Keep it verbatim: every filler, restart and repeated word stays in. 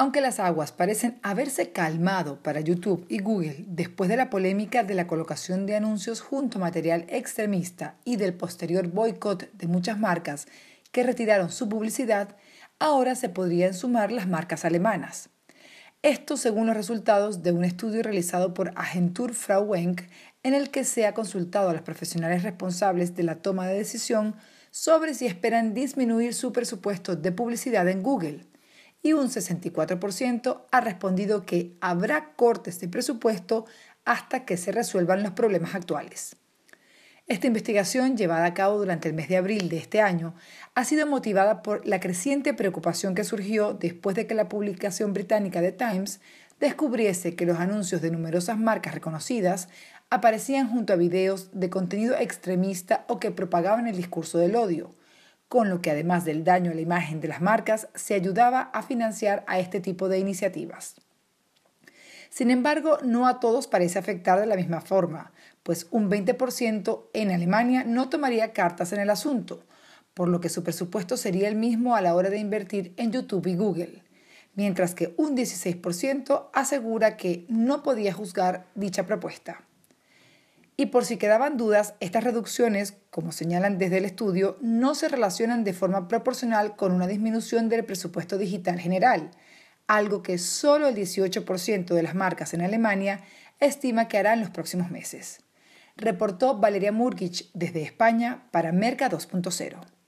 Aunque las aguas parecen haberse calmado para YouTube y Google después de la polémica de la colocación de anuncios junto a material extremista y del posterior boicot de muchas marcas que retiraron su publicidad, ahora se podrían sumar las marcas alemanas. Esto según los resultados de un estudio realizado por Agentur Frau Wenk, en el que se ha consultado a los profesionales responsables de la toma de decisión sobre si esperan disminuir su presupuesto de publicidad en Google. Y un sesenta y cuatro por ciento ha respondido que habrá cortes de presupuesto hasta que se resuelvan los problemas actuales. Esta investigación, llevada a cabo durante el mes de abril de este año, ha sido motivada por la creciente preocupación que surgió después de que la publicación británica The Times descubriese que los anuncios de numerosas marcas reconocidas aparecían junto a videos de contenido extremista o que propagaban el discurso del odio, con lo que además del daño a la imagen de las marcas, se ayudaba a financiar a este tipo de iniciativas. Sin embargo, no a todos parece afectar de la misma forma, pues un veinte por ciento en Alemania no tomaría cartas en el asunto, por lo que su presupuesto sería el mismo a la hora de invertir en YouTube y Google, mientras que un dieciséis por ciento asegura que no podía juzgar dicha propuesta. Y por si quedaban dudas, estas reducciones, como señalan desde el estudio, no se relacionan de forma proporcional con una disminución del presupuesto digital general, algo que solo el dieciocho por ciento de las marcas en Alemania estima que hará en los próximos meses. Reportó Valeria Murgic desde España para Merca dos punto cero.